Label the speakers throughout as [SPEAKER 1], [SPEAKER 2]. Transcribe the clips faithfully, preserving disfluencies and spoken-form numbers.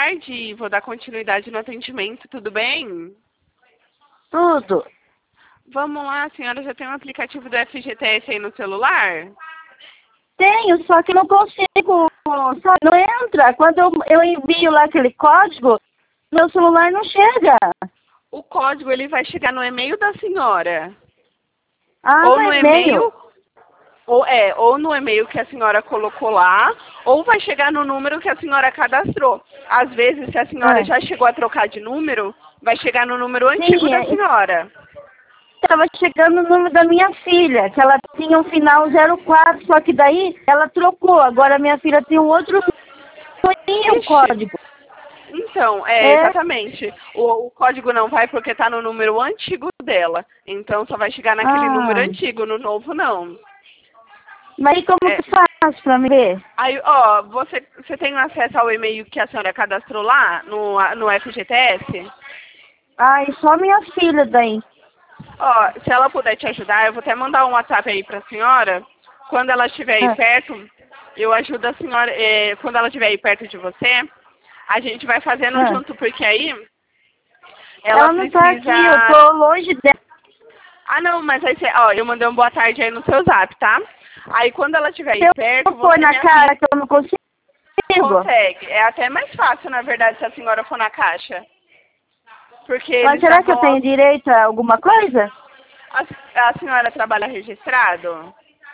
[SPEAKER 1] tarde. Vou dar continuidade no atendimento, tudo bem?
[SPEAKER 2] Tudo.
[SPEAKER 1] Vamos lá, a senhora já tem um aplicativo do F G T S aí no celular?
[SPEAKER 2] Tenho, só que não consigo, sabe, não entra. Quando eu, eu envio lá aquele código, meu celular não chega.
[SPEAKER 1] O código ele vai chegar no e-mail da senhora.
[SPEAKER 2] Ah,
[SPEAKER 1] ou
[SPEAKER 2] no
[SPEAKER 1] no
[SPEAKER 2] e-mail.
[SPEAKER 1] e-mail, ou é, ou no e-mail que a senhora colocou lá, ou vai chegar no número que a senhora cadastrou. Às vezes, se a senhora
[SPEAKER 2] É.
[SPEAKER 1] já chegou a trocar de número, vai chegar no número antigo
[SPEAKER 2] Sim,
[SPEAKER 1] da
[SPEAKER 2] é,
[SPEAKER 1] senhora.
[SPEAKER 2] estava chegando o número da minha filha, que ela tinha um final zero quatro, só que daí ela trocou. Agora minha filha tem um outro número, o
[SPEAKER 1] Ixi.
[SPEAKER 2] código.
[SPEAKER 1] Então, é,
[SPEAKER 2] É.
[SPEAKER 1] exatamente. O, o código não vai porque está no número antigo dela. Então, só vai chegar naquele número
[SPEAKER 2] Ah,
[SPEAKER 1] antigo, no novo não.
[SPEAKER 2] mas aí como
[SPEAKER 1] É.
[SPEAKER 2] que faz pra me ver?
[SPEAKER 1] Aí, ó, você, você tem acesso ao e-mail que a senhora cadastrou lá no, no F G T S?
[SPEAKER 2] Ai, só minha filha daí.
[SPEAKER 1] Ó, se ela puder te ajudar, eu vou até mandar um WhatsApp aí pra senhora. Quando ela estiver aí
[SPEAKER 2] É.
[SPEAKER 1] perto, eu ajudo a senhora. É, quando ela estiver aí perto de você, a gente vai fazendo
[SPEAKER 2] É.
[SPEAKER 1] junto, porque aí ela,
[SPEAKER 2] Ela não tá
[SPEAKER 1] precisa.
[SPEAKER 2] aqui, eu tô longe dela.
[SPEAKER 1] Ah, não, mas aí você. Ó, eu mandei um boa tarde aí no seu zap, tá? Aí quando ela estiver aí
[SPEAKER 2] Se
[SPEAKER 1] perto,
[SPEAKER 2] eu pôr
[SPEAKER 1] você me
[SPEAKER 2] na cara
[SPEAKER 1] avisa.
[SPEAKER 2] que eu não consigo.
[SPEAKER 1] Consegue. É até mais fácil, na verdade, se a senhora for na caixa. Porque
[SPEAKER 2] Mas
[SPEAKER 1] eles
[SPEAKER 2] será
[SPEAKER 1] já
[SPEAKER 2] que eu
[SPEAKER 1] vão.
[SPEAKER 2] tenho direito a alguma coisa?
[SPEAKER 1] A, a senhora trabalha registrado?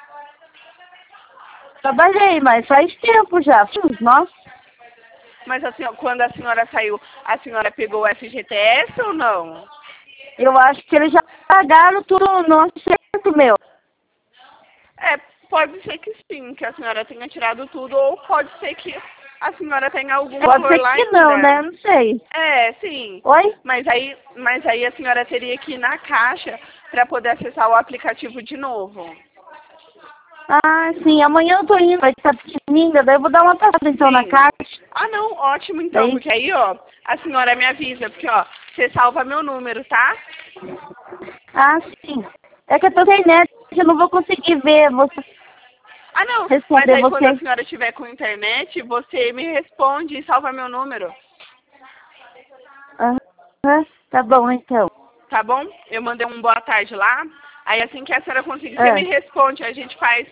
[SPEAKER 2] Trabalhei, mas faz tempo já. Nossa,
[SPEAKER 1] Mas assim, ó, quando a senhora saiu, a senhora pegou o F G T S ou não?
[SPEAKER 2] eu acho que eles já pagaram tudo no acerto meu.
[SPEAKER 1] É, pode ser que sim, que a senhora tenha tirado tudo, ou pode ser que a senhora tenha algum
[SPEAKER 2] Pode
[SPEAKER 1] valor
[SPEAKER 2] ser
[SPEAKER 1] lá
[SPEAKER 2] que não,
[SPEAKER 1] ainda.
[SPEAKER 2] né? Não sei.
[SPEAKER 1] É, sim.
[SPEAKER 2] Oi?
[SPEAKER 1] Mas aí, mas aí a senhora teria que ir na caixa para poder acessar o aplicativo de novo.
[SPEAKER 2] Ah, sim. Amanhã eu tô indo, vai estar pequenininha, daí eu vou dar uma passada então na
[SPEAKER 1] Sim.
[SPEAKER 2] caixa.
[SPEAKER 1] Ah, não, ótimo então,
[SPEAKER 2] Daí.
[SPEAKER 1] porque aí, ó, a senhora me avisa, porque, ó, você salva meu número, tá?
[SPEAKER 2] Ah, sim. É que eu tô sem net, eu não vou conseguir ver você
[SPEAKER 1] Ah, não, mas
[SPEAKER 2] responder
[SPEAKER 1] aí quando a
[SPEAKER 2] você.
[SPEAKER 1] senhora tiver com internet, você me responde e salva meu número,
[SPEAKER 2] Aham, tá bom então.
[SPEAKER 1] tá bom? Eu mandei um boa tarde lá, aí assim que a senhora conseguir, você
[SPEAKER 2] É,
[SPEAKER 1] me responde, a gente faz...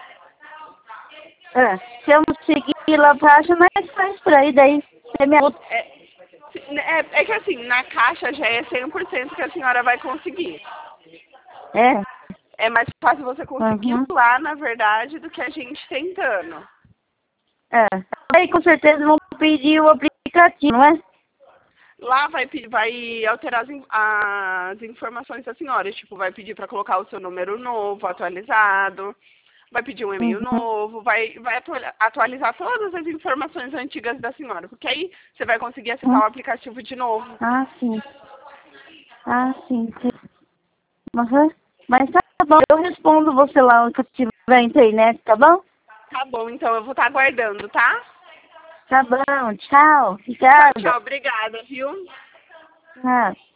[SPEAKER 2] é. Se eu não seguir lá pra baixo, mas faz por aí, daí você me ajuda.
[SPEAKER 1] É, é, é que assim, na caixa já é cem por cento que a senhora vai conseguir.
[SPEAKER 2] É.
[SPEAKER 1] É mais fácil você conseguir
[SPEAKER 2] Uhum.
[SPEAKER 1] lá, na verdade, do que a gente tentando.
[SPEAKER 2] É. Aí com certeza vão pedir o aplicativo, não é?
[SPEAKER 1] Lá vai, pe- vai alterar as, in- as informações da senhora, tipo, vai pedir para colocar o seu número novo, atualizado, vai pedir um e-mail
[SPEAKER 2] Uhum.
[SPEAKER 1] novo, vai, vai atuali- atualizar todas as informações antigas da senhora, porque aí você vai conseguir acessar
[SPEAKER 2] Uhum.
[SPEAKER 1] o aplicativo de novo.
[SPEAKER 2] Ah, sim. Ah, sim. sim. Uhum. Mas tá bom, eu respondo você lá quando tiver internet, tá bom?
[SPEAKER 1] Tá bom, então eu vou estar aguardando, tá?
[SPEAKER 2] Tá bom, tchau.
[SPEAKER 1] Tchau,
[SPEAKER 2] Obrigada.
[SPEAKER 1] tchau, obrigada, viu?
[SPEAKER 2] Ah.